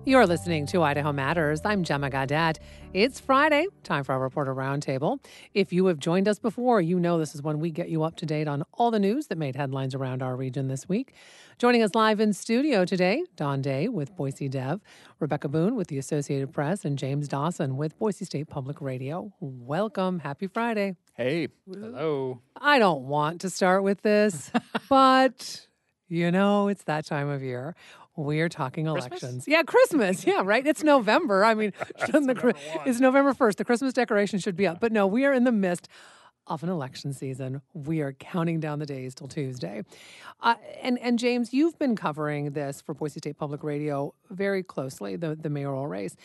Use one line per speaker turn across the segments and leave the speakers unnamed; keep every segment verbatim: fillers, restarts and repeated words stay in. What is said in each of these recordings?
You're listening to Idaho Matters. I'm Gemma Gadet. It's Friday, time for our Reporter Roundtable. If you have joined us before, you know this is when we get you up to date on all the news that made headlines around our region this week. Joining us live in studio today, Don Day with Boise Dev, Rebecca Boone with the Associated Press, and James Dawson with Boise State Public Radio. Welcome. Happy Friday.
Hey. Hello.
I don't want to start with this, but, you know, it's that time of year. We're talking elections.
Christmas?
Yeah, Christmas. Yeah, right? It's November. I mean, shouldn't the,
November
it's November first. The Christmas decoration should be up. But no, we are in the midst of an election season. We are counting down the days till Tuesday. Uh, and, and James, you've been covering this for Boise State Public Radio very closely, the, the mayoral race.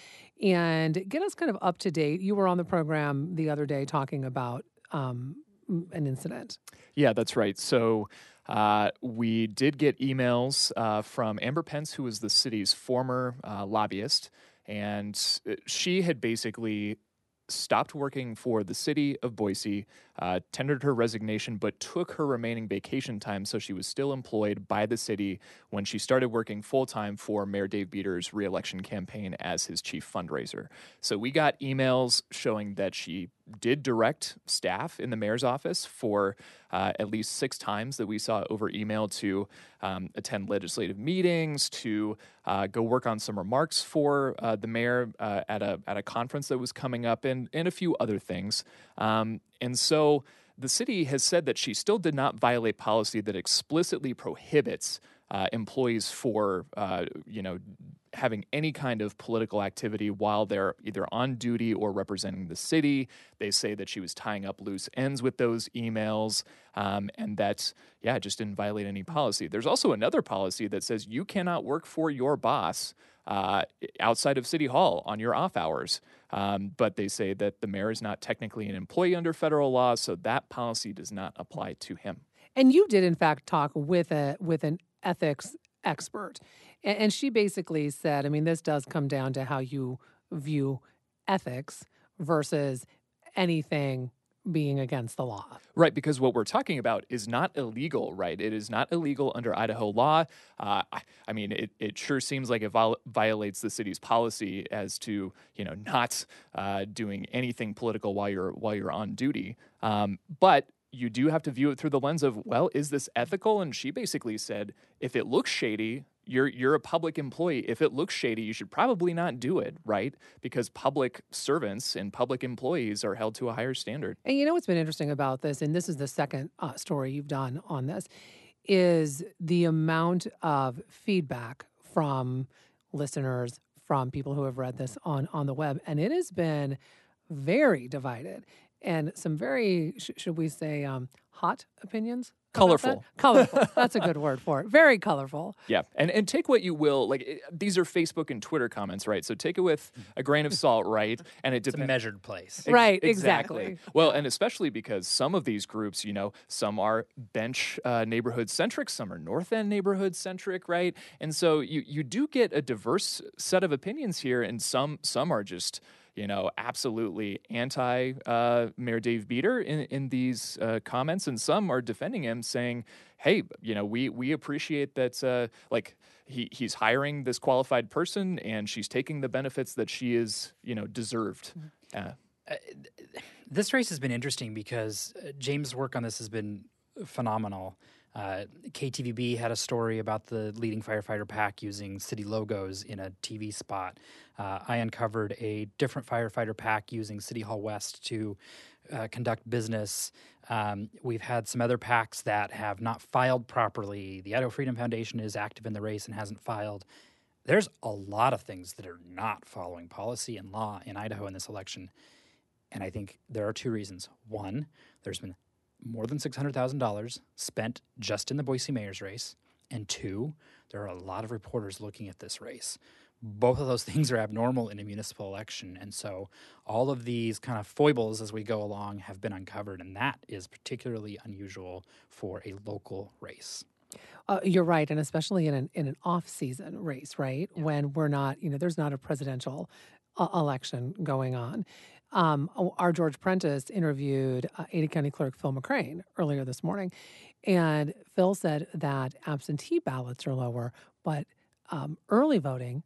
And get us kind of up to date. You were on the program the other day talking about um, an incident.
Yeah, that's right. So uh, we did get emails uh, from Amber Pence, who was the city's former uh, lobbyist, and she had basically stopped working for the city of Boise, uh, tendered her resignation, but took her remaining vacation time, so she was still employed by the city when she started working full-time for Mayor Dave Beater's re-election campaign as his chief fundraiser. So we got emails showing that she did direct staff in the mayor's office for uh, at least six times that we saw over email to um, attend legislative meetings, to uh, go work on some remarks for uh, the mayor uh, at a at a conference that was coming up, and, and a few other things. Um, and so the city has said that she still did not violate policy that explicitly prohibits uh, employees for, uh, you know, having any kind of political activity while they're either on duty or representing the city. They say that she was tying up loose ends with those emails, um, and that, yeah, it just didn't violate any policy. There's also another policy that says you cannot work for your boss uh, outside of City Hall on your off hours. Um, but they say that the mayor is not technically an employee under federal law, so that policy does not apply to him.
And you did, in fact, talk with a with an ethics expert. And she basically said, I mean, this does come down to how you view ethics versus anything being against the law.
Right, because what we're talking about is not illegal, right? It is not illegal under Idaho law. Uh, I, I mean, it, it sure seems like it viol- violates the city's policy as to, you know, not uh, doing anything political while you're while you're on duty. Um, but you do have to view it through the lens of, well, is this ethical? And she basically said, if it looks shady, you're you're a public employee. If it looks shady, you should probably not do it, right? Because public servants and public employees are held to a higher standard.
And you know what's been interesting about this, and this is the second uh, story you've done on this, is the amount of feedback from listeners, from people who have read this on, on the web. And it has been very divided. And some very, sh- should we say, um, hot opinions?
Colorful.
Colorful. That's a good word for it. Very colorful.
Yeah. And and take what you will. Like, it, these are Facebook and Twitter comments, right? So take it with a grain of salt, right? And it
It's a measured place.
Ex- right, exactly.
exactly. Well, and especially because some of these groups, you know, some are bench uh, neighborhood-centric, some are North End neighborhood-centric, right? And so you, you do get a diverse set of opinions here, and some some are just, you know, absolutely anti uh, Mayor Dave Beater in, in these uh, comments, and some are defending him, saying, hey, you know, we we appreciate that, uh, like, he he's hiring this qualified person, and she's taking the benefits that she is, you know, deserved. Uh,
Uh, this race has been interesting because uh, James' work on this has been phenomenal. Uh, K T V B had a story about the leading firefighter pack using city logos in a T V spot. Uh, I uncovered a different firefighter pack using City Hall West to uh, conduct business. Um, we've had some other PACs that have not filed properly. The Idaho Freedom Foundation is active in the race and hasn't filed. There's a lot of things that are not following policy and law in Idaho in this election. And I think there are two reasons. One, there's been more than six hundred thousand dollars spent just in the Boise mayor's race. And two, there are a lot of reporters looking at this race. Both of those things are abnormal in a municipal election. And so all of these kind of foibles as we go along have been uncovered. And that is particularly unusual for a local race.
Uh, you're right, and especially in an in an off-season race, right? Yeah. When we're not, you know, there's not a presidential uh, election going on. Um, our George Prentice interviewed uh, Ada County Clerk Phil McCrane earlier this morning, and Phil said that absentee ballots are lower, but um, early voting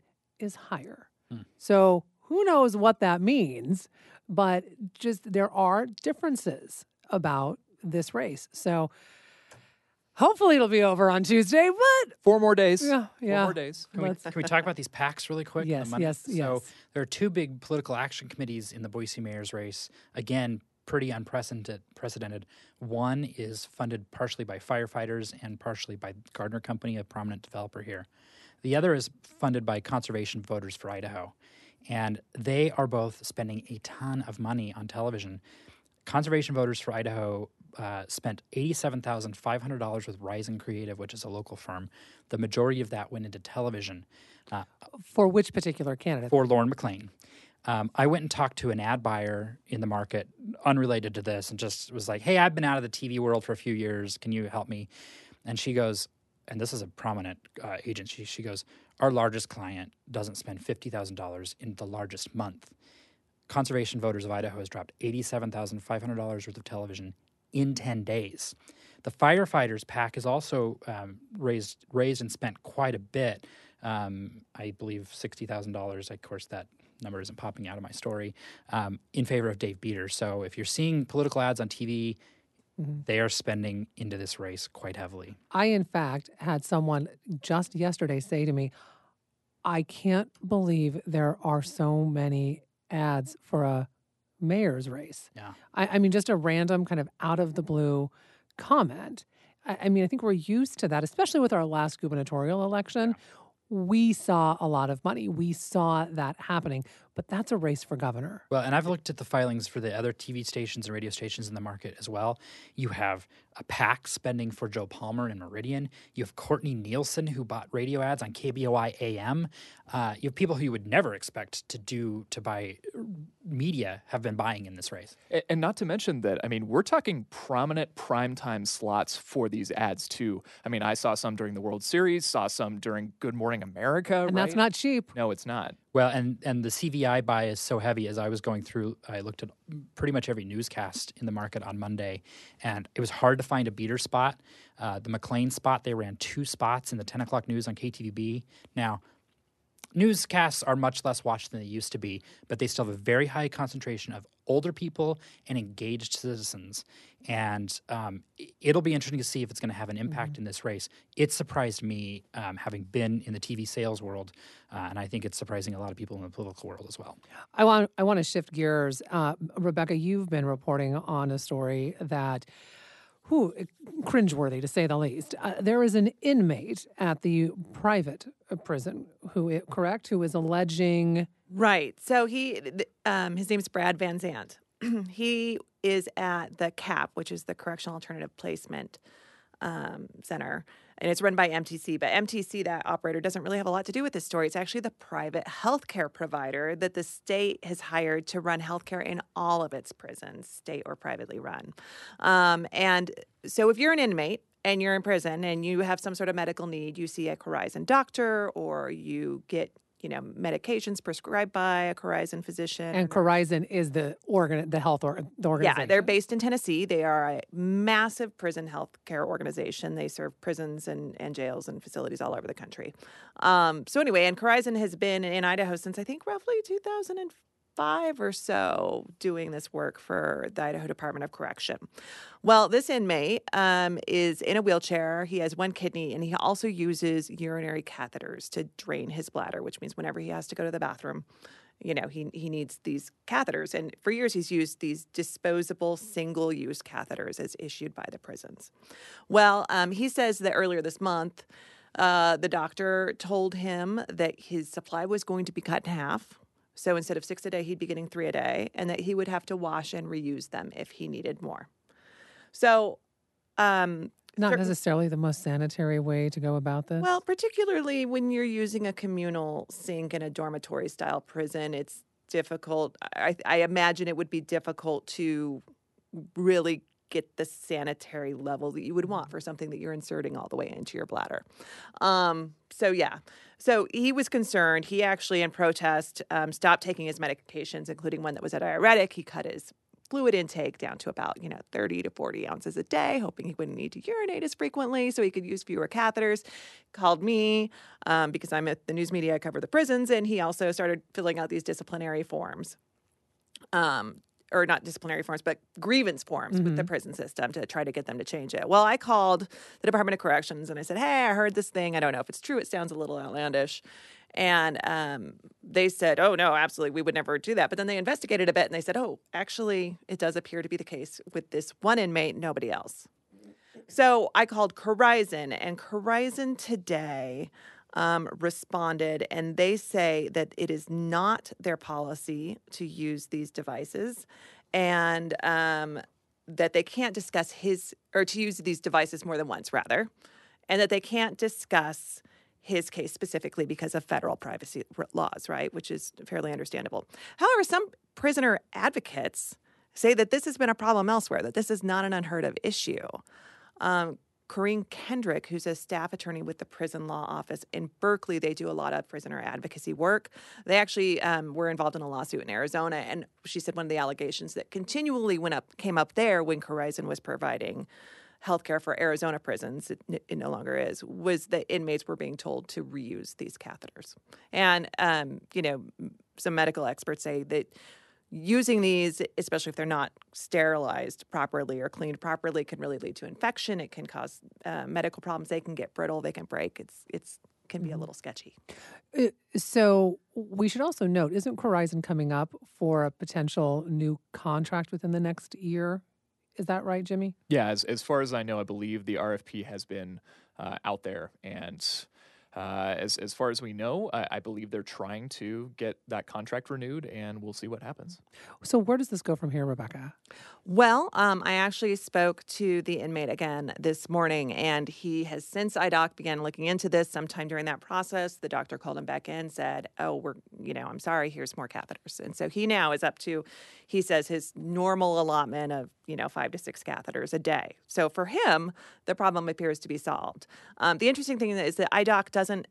is higher.
Hmm.
So who knows what that means, but just there are differences about this race. So hopefully it'll be over on Tuesday, but
Four more days.
yeah,
Four
yeah.
more days.
Can we,
Let's-
can we talk about these PACs really quick?
Yes,
The money?
yes,
So
yes.
there are two big political action committees in the Boise mayor's race. Again, pretty unprecedented. Precedented. One is funded partially by firefighters and partially by Gardner Company, a prominent developer here. The other is funded by Conservation Voters for Idaho. And they are both spending a ton of money on television. Conservation Voters for Idaho uh, spent eighty-seven thousand five hundred dollars with Rising Creative, which is a local firm. The majority of that went into television uh,
For which particular candidate?
for Lauren McLean. Um, I went and talked to an ad buyer in the market unrelated to this and just was like, hey, I've been out of the T V world for a few years. Can you help me? And she goes, and this is a prominent uh, agency, she goes, our largest client doesn't spend fifty thousand dollars in the largest month. Conservation Voters of Idaho has dropped eighty-seven thousand five hundred dollars worth of television in ten days. The firefighters PAC has also um, raised raised and spent quite a bit. Um, I believe sixty thousand dollars. Of course, that number isn't popping out of my story, um, in favor of Dave Beater. So if you're seeing political ads on T V, mm-hmm. they are spending into this race quite heavily.
I, in fact, had someone just yesterday say to me, I can't believe there are so many ads for a mayor's race.
Yeah.
I, I mean, just a random kind of out of the blue comment. I, I mean, I think we're used to that, especially with our last gubernatorial election.
Yeah.
We saw a lot of money. We saw that happening, but that's a race for governor.
Well, and I've looked at the filings for the other T V stations and radio stations in the market as well. You have a PAC spending for Joe Palmer in Meridian. You have Courtney Nielsen, who bought radio ads on K B O I A M. Uh, you have people who you would never expect to do to buy media have been buying in this race.
And, and not to mention that, I mean, we're talking prominent primetime slots for these ads, too. I mean, I saw some during the World Series, saw some during Good Morning America.
And
right?
that's not cheap.
No, it's not.
Well, and, and the C V I buy is so heavy. As I was going through, I looked at pretty much every newscast in the market on Monday, and it was hard to find a beater spot. Uh, the McLean spot, they ran two spots in the ten o'clock news on K T V B. Now, newscasts are much less watched than they used to be, but they still have a very high concentration of older people and engaged citizens. And um, it'll be interesting to see if it's going to have an impact mm-hmm. in this race. It surprised me, um, having been in the T V sales world, uh, and I think it's surprising a lot of people in the political world as well.
I want I want to shift gears. Uh, Rebecca, you've been reporting on a story that, whew, cringeworthy to say the least. Uh, there is an inmate at the private prison who, correct, who is alleging...
Right. So he, um, his name is Brad Van Zandt. He is at the C A P, which is the Correctional Alternative Placement um, Center, and it's run by M T C. But M T C, that operator, doesn't really have a lot to do with this story. It's actually the private healthcare provider that the state has hired to run healthcare in all of its prisons, state or privately run. Um, and so if you're an inmate and you're in prison and you have some sort of medical need, you see a Corizon doctor or you get you know, medications prescribed by a Corizon physician.
And Corizon is the organ, the health or the organization.
Yeah, they're based in Tennessee. They are a massive prison health care organization. They serve prisons and, and jails and facilities all over the country. Um, so anyway, and Corizon has been in Idaho since I think roughly two thousand five or so, doing this work for the Idaho Department of Correction. Well, this inmate um, is in a wheelchair. He has one kidney, and he also uses urinary catheters to drain his bladder, which means whenever he has to go to the bathroom, you know, he he needs these catheters. And for years, he's used these disposable single-use catheters as issued by the prisons. Well, um, he says that earlier this month, uh, the doctor told him that his supply was going to be cut in half. So instead of six a day, he'd be getting three a day, and that he would have to wash and reuse them if he needed more. So, um,
not
certain,
necessarily the most sanitary way to go about this.
Well, particularly when you're using a communal sink in a dormitory-style prison, it's difficult. I, I imagine it would be difficult to really get the sanitary level that you would want for something that you're inserting all the way into your bladder. Um, so, yeah. So he was concerned. He actually, in protest, um, stopped taking his medications, including one that was a diuretic. He cut his fluid intake down to about, you know, thirty to forty ounces a day, hoping he wouldn't need to urinate as frequently so he could use fewer catheters. Called me um, because I'm at the news media, I cover the prisons, and he also started filling out these disciplinary forms. Um, or not disciplinary forms, but grievance forms mm-hmm. with the prison system to try to get them to change it. Well, I called the Department of Corrections and I said, hey, I heard this thing. I don't know if it's true. It sounds a little outlandish. And um, they said, oh, no, absolutely. We would never do that. But then they investigated a bit and they said, oh, actually, it does appear to be the case with this one inmate, nobody else. So I called Corizon, and Corizon today Um, responded, and they say that it is not their policy to use these devices, and um, that they can't discuss his, or to use these devices more than once, rather, and that they can't discuss his case specifically because of federal privacy laws, right, which is fairly understandable. However, some prisoner advocates say that this has been a problem elsewhere, that this is not an unheard of issue. Um, Corrine Kendrick, who's a staff attorney with the Prison Law Office in Berkeley, they do a lot of prisoner advocacy work. They actually um, were involved in a lawsuit in Arizona, and she said one of the allegations that continually went up came up there when Corizon was providing healthcare for Arizona prisons, it, it no longer is, was that inmates were being told to reuse these catheters. And, um, you know, some medical experts say that using these, especially if they're not sterilized properly or cleaned properly, can really lead to infection. It can cause uh, medical problems. They can get brittle. They can break. It's it's can be a little sketchy.
Uh, so we should also note, isn't Corizon coming up for a potential new contract within the next year? Is that right, Jimmy?
Yeah, as as far as I know, I believe the R F P has been uh, out there, and Uh, as as far as we know, I, I believe they're trying to get that contract renewed, and we'll see what happens.
So where does this go from here, Rebecca?
Well, um, I actually spoke to the inmate again this morning, and he has, since I D O C began looking into this, sometime during that process, the doctor called him back in, said, oh, we're, you know, I'm sorry, here's more catheters. And so he now is up to, he says, his normal allotment of, you know, five to six catheters a day. So for him, the problem appears to be solved. Um, the interesting thing is that I D O C doesn't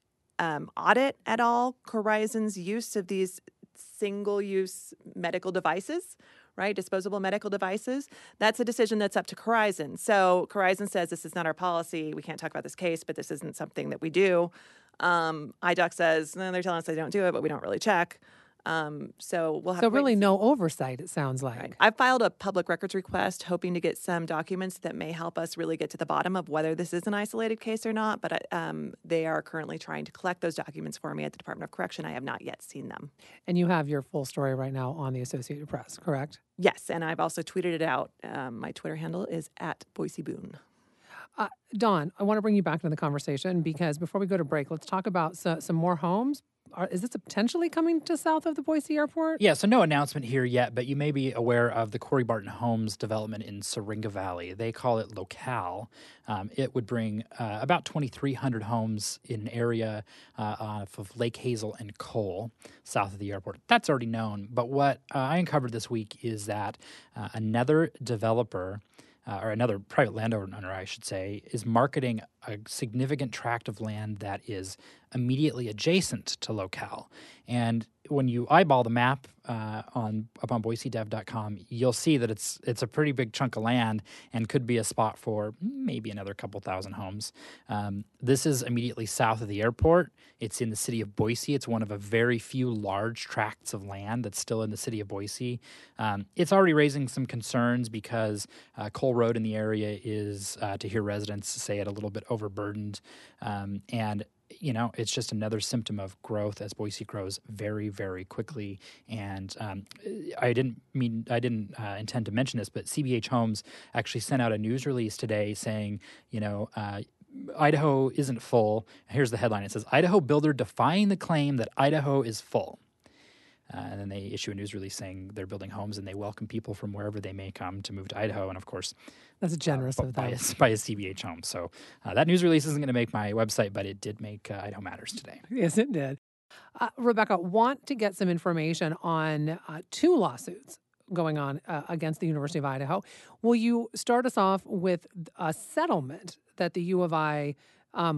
um, audit at all Corizon's use of these single-use medical devices, right? Disposable medical devices. That's a decision that's up to Corizon. So Corizon says this is not our policy. We can't talk about this case, but this isn't something that we do. Um, I D O C says, no, they're telling us they don't do it, but we don't really check. Um, so we'll have
So
to wait
really
and see.
no oversight, it sounds like.
Right. I filed a public records request hoping to get some documents that may help us really get to the bottom of whether this is an isolated case or not, but um, they are currently trying to collect those documents for me at the Department of Correction. I have not yet seen them.
And you have your full story right now on the Associated Press, correct?
Yes, and I've also tweeted it out. Um, my Twitter handle is at Boise Boone.
Uh, Dawn, I want to bring you back into the conversation because before we go to break, let's talk about so, some more homes. Are, is this potentially coming to south of the Boise airport?
Yeah, so no announcement here yet, but you may be aware of the Corey Barton Homes development in Syringa Valley. They call it Locale. Um, it would bring uh, about twenty-three hundred homes in an area uh, off of Lake Hazel and Cole, south of the airport. That's already known, but what uh, I uncovered this week is that uh, another developer Uh, or another private landowner, I should say, is marketing a significant tract of land that is immediately adjacent to Locale. And when you eyeball the map uh, on up on boise dev dot com, you'll see that it's it's a pretty big chunk of land and could be a spot for maybe another couple thousand homes. Um, this is immediately south of the airport. It's in the city of Boise. It's one of a very few large tracts of land that's still in the city of Boise. Um, it's already raising some concerns because uh, Cole Road in the area is, uh, to hear residents say it, a little bit overburdened. Um, and you know, it's just another symptom of growth as Boise grows very, very quickly. And um, I didn't mean, I didn't uh, intend to mention this, but C B H Homes actually sent out a news release today saying, you know, uh, Idaho isn't full. Here's the headline. It says, Idaho builder defying the claim that Idaho is full. Uh, and then they issue a news release saying they're building homes and they welcome people from wherever they may come to move to Idaho. And of course,
that's generous
uh,
of
by,
them.
a, by a C B H home. So uh, that news release isn't going to make my website, but it did make uh, Idaho Matters today.
Yes, it did. Uh, Rebecca, want to get some information on uh, two lawsuits going on uh, against the University of Idaho. Will you start us off with a settlement that the U of I um,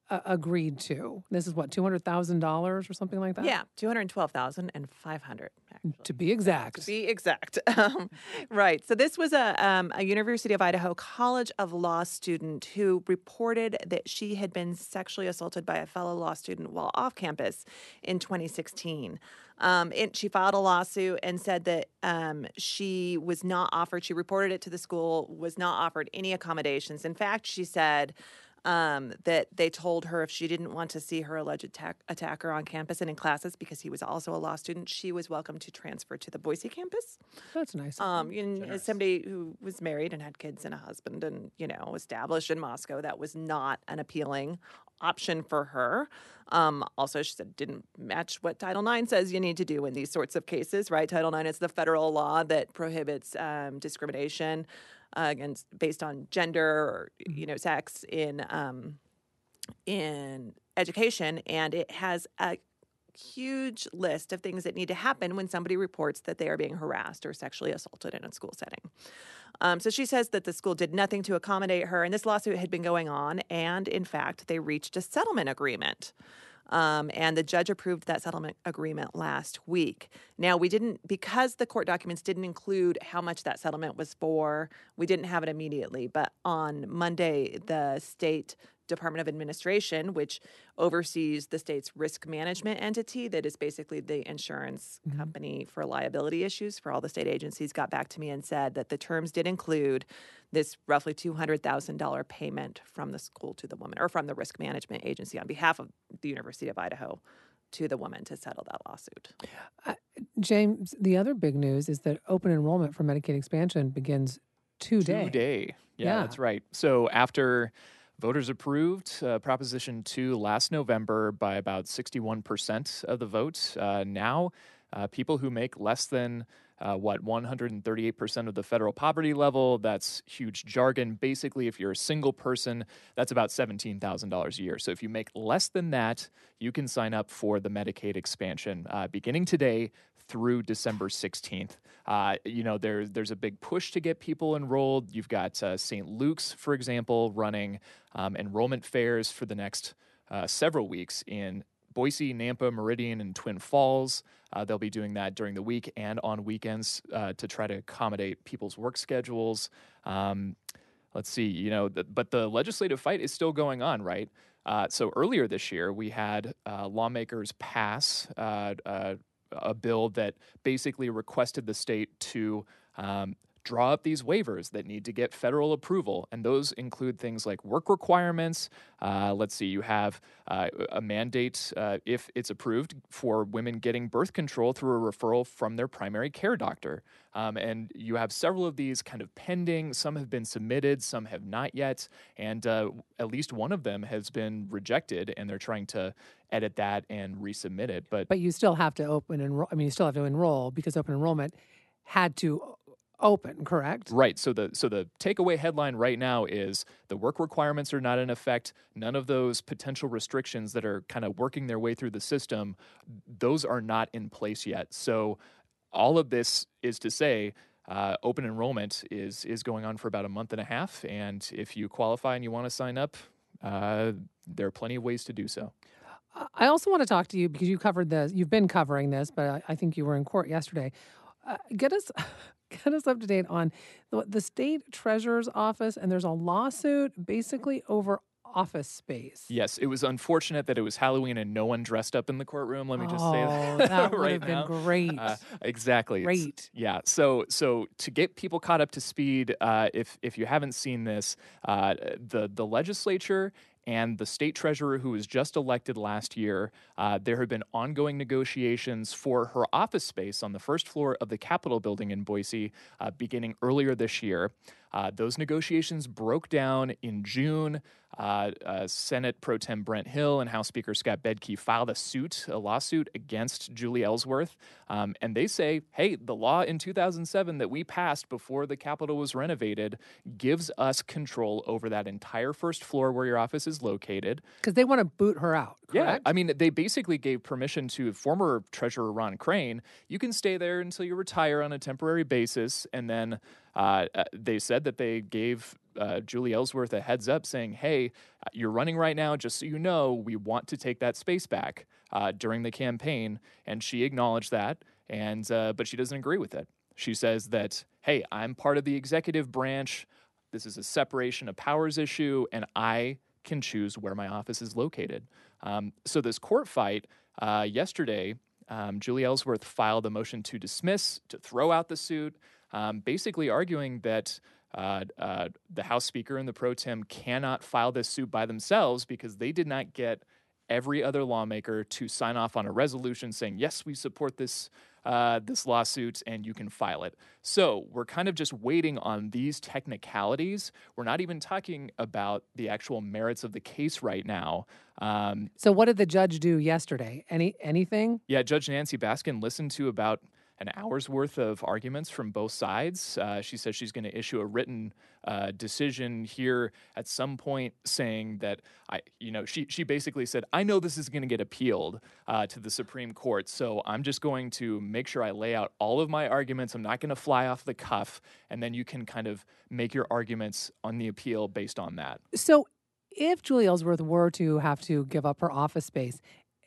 uh, agreed to? This is what, two hundred thousand dollars or something like that?
Yeah, two hundred twelve thousand five hundred dollars, actually.
To be exact.
To be exact. Um, right. So this was a, um, a University of Idaho College of Law student who reported that she had been sexually assaulted by a fellow law student while off campus in twenty sixteen. Um, and she filed a lawsuit and said that um, she was not offered, she reported it to the school, was not offered any accommodations. In fact, she said um, that they told her if she didn't want to see her alleged attack- attacker on campus and in classes, because he was also a law student, she was welcome to transfer to the Boise campus.
That's nice.
Um, and as somebody who was married and had kids and a husband and, you know, established in Moscow, that was not an appealing option for her. Um, also, she said didn't match what Title nine says you need to do in these sorts of cases, right? Title nine is the federal law that prohibits um, discrimination uh, against based on gender or, you know, sex in um, in education, and it has a huge list of things that need to happen when somebody reports that they are being harassed or sexually assaulted in a school setting. Um, so she says that the school did nothing to accommodate her, and this lawsuit had been going on, and in fact, they reached a settlement agreement. Um, and the judge approved that settlement agreement last week. Now, we didn't, because the court documents didn't include how much that settlement was for, we didn't have it immediately. But on Monday, the state Department of Administration, which oversees the state's risk management entity, that is basically the insurance mm-hmm. company for liability issues for all the state agencies, got back to me and said that the terms did include this roughly two hundred thousand dollars payment from the school to the woman, or from the risk management agency on behalf of the University of Idaho to the woman to settle that lawsuit.
Uh, James, the other big news is that open enrollment for Medicaid expansion begins today.
Today. Yeah,
yeah.
That's right. So after voters approved uh, Proposition two last November by about sixty-one percent of the vote. Uh, now, uh, people who make less than, uh, what, one hundred thirty-eight percent of the federal poverty level, that's huge jargon. Basically, if you're a single person, that's about seventeen thousand dollars a year. So if you make less than that, you can sign up for the Medicaid expansion uh, beginning today through December sixteenth. Uh, you know, there, there's a big push to get people enrolled. You've got uh, Saint Luke's, for example, running um, enrollment fairs for the next uh, several weeks in Boise, Nampa, Meridian, and Twin Falls. Uh, they'll be doing that during the week and on weekends uh, to try to accommodate people's work schedules. Um, let's see, you know, the, but the legislative fight is still going on, right? Uh, so earlier this year, we had uh, lawmakers pass uh, uh, a bill that basically requested the state to um, draw up these waivers that need to get federal approval. And those include things like work requirements. Uh, let's see, you have uh, a mandate, uh, if it's approved, for women getting birth control through a referral from their primary care doctor. Um, and you have several of these kind of pending. Some have been submitted, some have not yet. And uh, at least one of them has been rejected, and they're trying to edit that and resubmit it. But
but you still have to open enroll. I mean, you still have to enroll because open enrollment had to open, correct?
Right. So the so the takeaway headline right now is the work requirements are not in effect. None of those potential restrictions that are kind of working their way through the system, those are not in place yet. So all of this is to say, uh, open enrollment is is going on for about a month and a half. And if you qualify and you want to sign up, uh, there are plenty of ways to do so.
I also want to talk to you because you covered this. You've been covering this, but I, I think you were in court yesterday. Uh, get us get us up to date on the, the state treasurer's office, and there's a lawsuit basically over office space.
Yes, it was unfortunate that it was Halloween and no one dressed up in the courtroom. Let me just
oh,
say that,
that would
right
have been
now.
great.
Uh, exactly. It's-
Great.
yeah. So, so to get people caught up to speed, uh, if if you haven't seen this, uh, the the legislature and the state treasurer, who was just elected last year, uh, there have been ongoing negotiations for her office space on the first floor of the Capitol building in Boise, uh, beginning earlier this year. Uh, those negotiations broke down in June. Uh, uh, Senate Pro Tem Brent Hill and House Speaker Scott Bedke filed a suit, a lawsuit against Julie Ellsworth. Um, and they say, hey, the law in two thousand seven that we passed before the Capitol was renovated gives us control over that entire first floor where your office is located.
Because they want to boot her out, correct?
Yeah, I mean, they basically gave permission to former Treasurer Ron Crane. You can stay there until you retire on a temporary basis, and then Uh, they said that they gave uh, Julie Ellsworth a heads up saying, hey, you're running right now, just so you know, we want to take that space back uh, during the campaign. And she acknowledged that, and uh, but she doesn't agree with it. She says that, hey, I'm part of the executive branch. This is a separation of powers issue, and I can choose where my office is located. Um, so this court fight uh, yesterday, um, Julie Ellsworth filed a motion to dismiss, to throw out the suit, um, basically arguing that uh, uh, the House Speaker and the pro tem cannot file this suit by themselves because they did not get every other lawmaker to sign off on a resolution saying, yes, we support this Uh, this lawsuit, and you can file it. So we're kind of just waiting on these technicalities. We're not even talking about the actual merits of the case right now. Um,
So what did the judge do yesterday? Any anything?
yeah, Judge Nancy Baskin listened to about an hour's worth of arguments from both sides. Uh, she says she's going to issue a written uh, decision here at some point, saying that I, you know, she she basically said, I know this is going to get appealed uh, to the Supreme Court, so I'm just going to make sure I lay out all of my arguments. I'm not going to fly off the cuff, and then you can kind of make your arguments on the appeal based on that.
So if Julie Ellsworth were to have to give up her office space,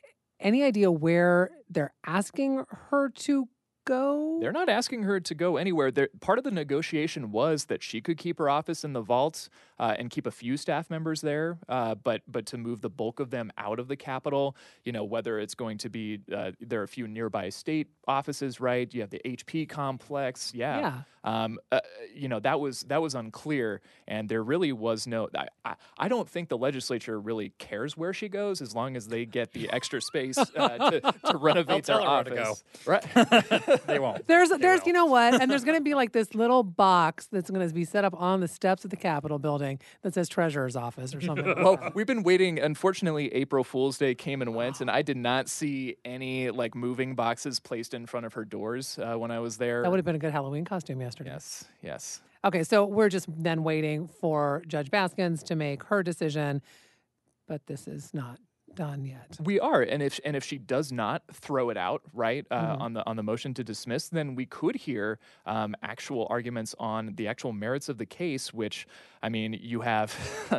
any idea where they're asking her to go?
They're not asking her to go anywhere. They're, part of the negotiation was that she could keep her office in the vault uh, and keep a few staff members there, uh, but but to move the bulk of them out of the Capitol, you know, whether it's going to be, uh, there are a few nearby state offices, right? You have the H P complex. Yeah.
Yeah.
Um, uh, you know, that was that was unclear, and there really was no. I, I, I don't think the legislature really cares where she goes as long as they get the extra space uh, to, to renovate their
tell her where to
office.
go.
Right?
They won't.
There's,
They
there's,
will.
you know what? And there's going to be like this little box that's going to be set up on the steps of the Capitol building that says Treasurer's Office or something. like
Well,
that.
we've been waiting. Unfortunately, April Fool's Day came and went, and I did not see any like moving boxes placed in front of her doors uh, when I was there.
That would have been a good Halloween costume yesterday.
Yes, yes.
Okay, so we're just then waiting for Judge Baskins to make her decision, but this is not done yet.
We are, and if and if she does not throw it out, right, uh,
Mhm.
on the on the motion to dismiss, then we could hear um, actual arguments on the actual merits of the case. Which, I mean, you have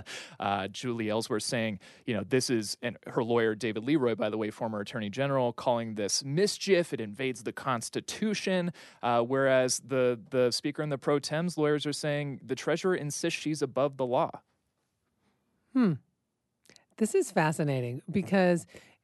uh, Julie Ellsworth saying, you know, this is, and her lawyer David Leroy, by the way, former Attorney General, calling this mischief. It invades the Constitution. Uh, whereas the the Speaker and the pro tem's lawyers are saying the Treasurer insists she's above the law.
Hmm. This is fascinating because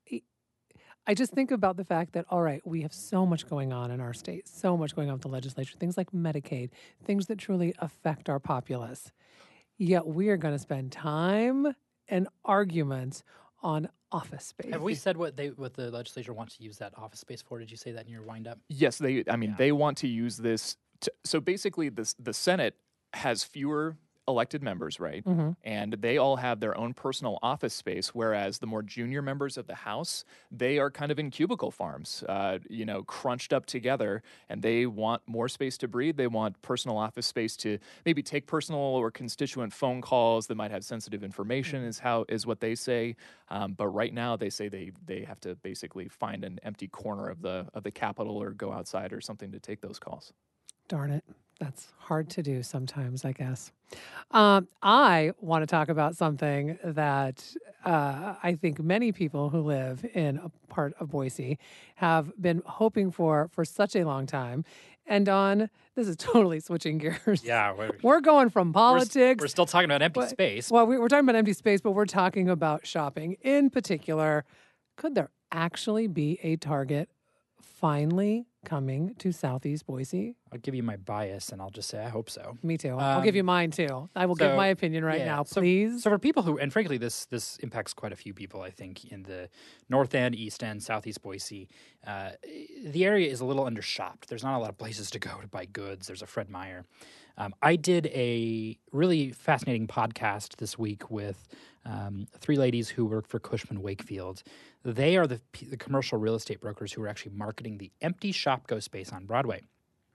I just think about the fact that, all right, we have so much going on in our state, so much going on with the legislature, things like Medicaid, things that truly affect our populace. Yet we are going to spend time and arguments on office space.
Have we said what they what the legislature wants to use that office space for? Did you say that in your wind up?
Yes, they. I mean,
Yeah.
they want to use this. To, so basically, this the Senate has fewer elected members, right?
Mhm.
And they all have their own personal office space, whereas the more junior members of the House, they are kind of in cubicle farms, uh, you know, crunched up together, and they want more space to breathe. They want personal office space to maybe take personal or constituent phone calls that might have sensitive information, is how is what they say. Um, but right now, they say they they have to basically find an empty corner of the of the Capitol or go outside or something to take those calls.
Darn it. That's hard to do sometimes, I guess. Um, I want to talk about something that uh, I think many people who live in a part of Boise have been hoping for for such a long time. And on, this is totally switching gears.
Yeah, we're,
We're going from
we're, s-
politics.
we're still talking about empty
Well-
space.
Well, we- we're talking about empty space, but we're talking about shopping. In particular, could there actually be a Target finally coming to Southeast Boise?
I'll give you my bias, and I'll just say I hope so.
Me too. I'll give
Um,
you mine too. I will give
so,
my opinion right
yeah,
now,
so-
please.
So for people who, and frankly, this this impacts quite a few people, I think, in the North End, East End, Southeast Boise. Uh, the area is a little undershopped. There's not a lot of places to go to buy goods. There's a Fred Meyer. Um, I did a really fascinating podcast this week with um, three ladies who work for Cushman Wakefield. They are the, p- the commercial real estate brokers who are actually marketing the empty Shopko space on Broadway.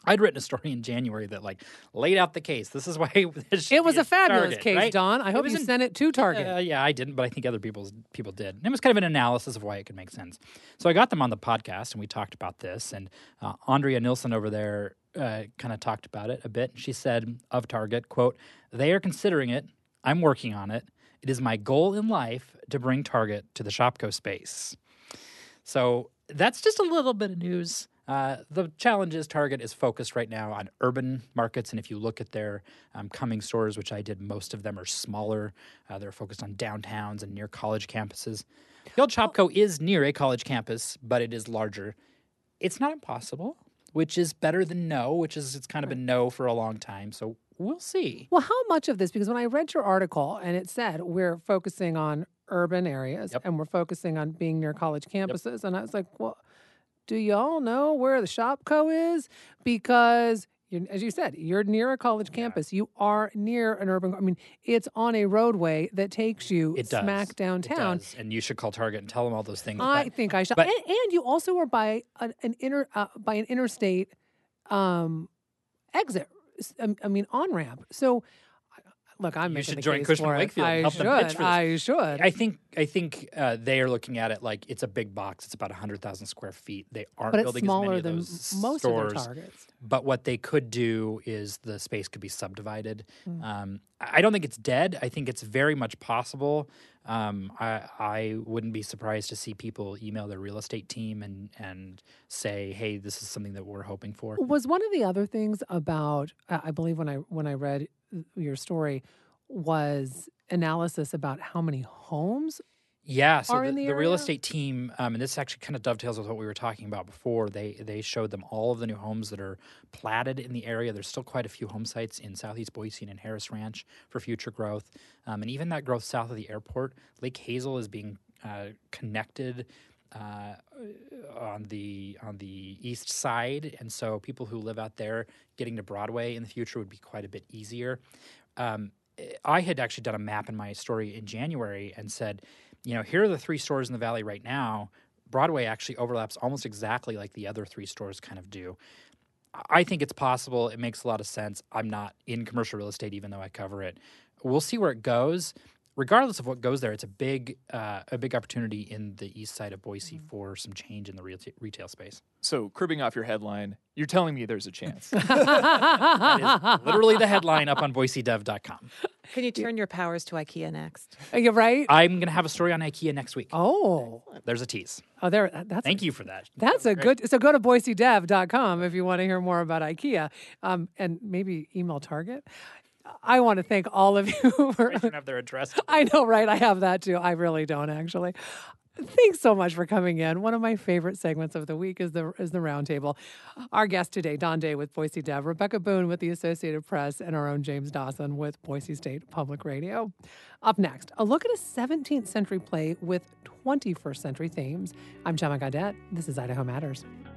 I'd written a story in January that like laid out the case. This is why this should
It was
be
a fabulous
Target,
case,
right?
Don. I
It
hope
was
you
in-
sent it to Target.
Uh, yeah, I didn't, but I think other people's people did. And it was kind of an analysis of why it could make sense. So I got them on the podcast, and we talked about this. And uh, Andrea Nilsson over there uh, kind of talked about it a bit. She said of Target, quote, "They are considering it. I'm working on it. It is my goal in life to bring Target to the Shopko space." So that's just a little bit of news. Uh, the challenge is Target is focused right now on urban markets, and if you look at their um, coming stores, which I did, most of them are smaller. Uh, they're focused on downtowns and near college campuses. The old Shopko is near a college campus, but it is larger. It's not impossible, which is better than no, which is it's kind of been no for a long time. So we'll see.
Well, how much of this? Because when I read your article and it said we're focusing on urban areas
Yep.
and we're focusing on being near college campuses, and I was like, well, do y'all know where the Shopko is? Because, you as you said, you're near a college campus. You are near an urban. I mean, it's on a roadway that takes you
It does.
smack
It
downtown.
does. And you should call Target and tell them all those things.
I
But
think I should.
but-
and, and you also are by an, an inter uh, by an interstate um, exit. s- um, I mean, on ramp. So, I- look, I'm
You
making
should
the
join
case
Cushman
for it.
Wakefield and
I
help
should.
them pitch for this.
I should.
I think I think uh, they are looking at it like it's a big box. It's about one hundred thousand square feet. They aren't
but it's
building as
smaller
many of
than
those
most
stores.
of their targets.
But what they could do is the space could be subdivided.
Mm.
Um, I I don't think it's dead. I think it's very much possible. Um, I, I wouldn't be surprised to see people email their real estate team and, and say, "Hey, this is something that we're hoping for."
Was one of the other things about uh, I believe when I when I read your story was analysis about how many homes.
Yeah, so
are
the,
in the
the real
area?
estate team, um, and this actually kind of dovetails with what we were talking about before. They they showed them all of the new homes that are platted in the area. There's still quite a few home sites in Southeast Boise and in Harris Ranch for future growth, um, and even that growth south of the airport. Lake Hazel is being uh, connected uh, on the on the east side, and so people who live out there getting to Broadway in the future would be quite a bit easier. Um, I had actually done a map in my story in January and said, you know, here are the three stores in the valley right now. Broadway actually overlaps almost exactly like the other three stores kind of do. I think it's possible. It makes a lot of sense. I'm not in commercial real estate, even though I cover it. We'll see where it goes. Regardless of what goes there, it's a big, uh, a big opportunity in the east side of Boise for some change in the real retail space.
So, cribbing off your headline, you're telling me there's a chance.
That is literally the headline up on boise dev dot com.
Can you turn your powers to IKEA next?
Are you right?
I'm going to have a story on IKEA next week.
Oh,
There's a tease.
oh, there. That's
Thank you for that.
That's a good. So go to boise dev dot com if you want to hear more about IKEA, um, and maybe email Target. I want to thank all of you for.
I don't have their address.
I know, right? I have that too. I really don't actually. Thanks so much for coming in. One of my favorite segments of the week is the is the roundtable. Our guest today, Don Day with Boise Dev, Rebecca Boone with the Associated Press, and our own James Dawson with Boise State Public Radio. Up next, a look at a seventeenth century play with twenty-first century themes. I'm Gemma Gaudette. This is Idaho Matters.